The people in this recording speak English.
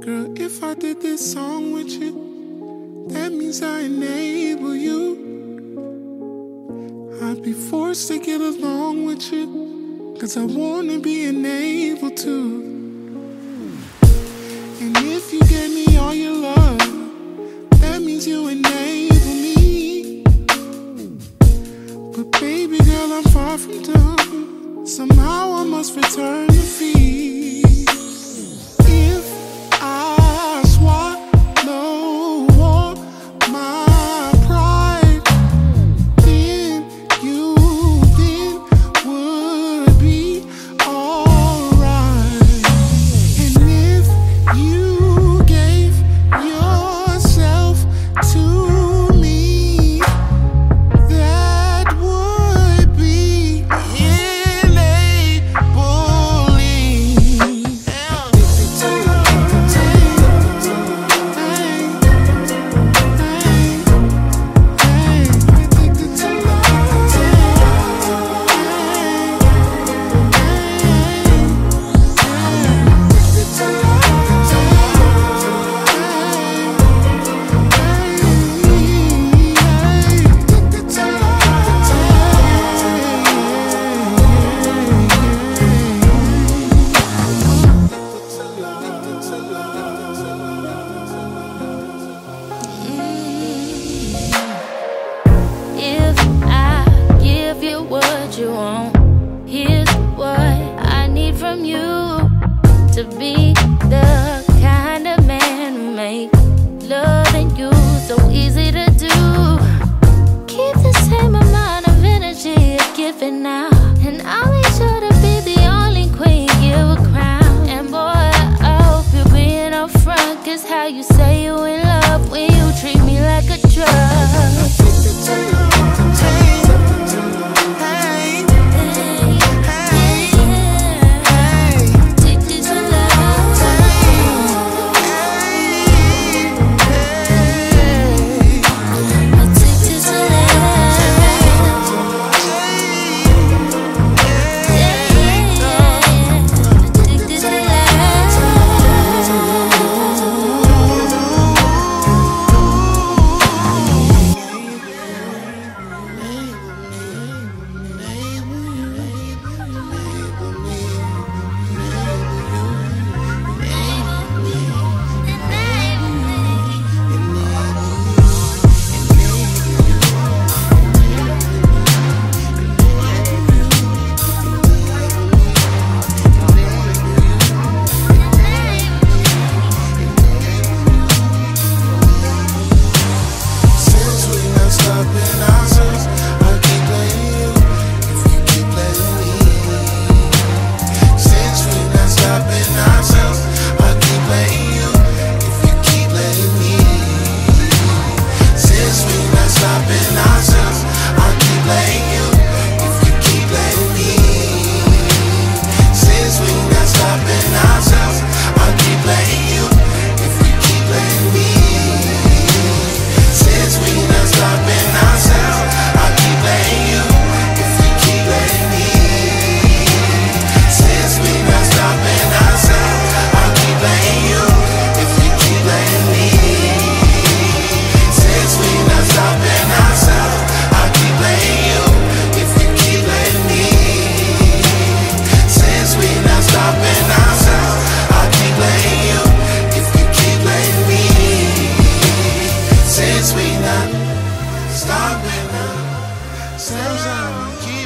Girl, if I did this song with you, that means I enable you. I'd be forced to get along with you, 'cause I wanna be enabled to. And if you gave me all your love, that means you enable me. But baby girl, I'm far from done. Somehow I must return the fee. If I swallow all my pride, then you would be alright. And if you gave yourself to me, that would be enabling. If I give you what you want, here's what I need from you: to be the kind of man who make loving you so easy to do. Keep the same amount of energy you're giving now, and I'll make sure to be the only queen give a crown. And boy, I hope you're being upfront, 'cause how you say you in love when you treat me like a drug. Stopping now, sounds like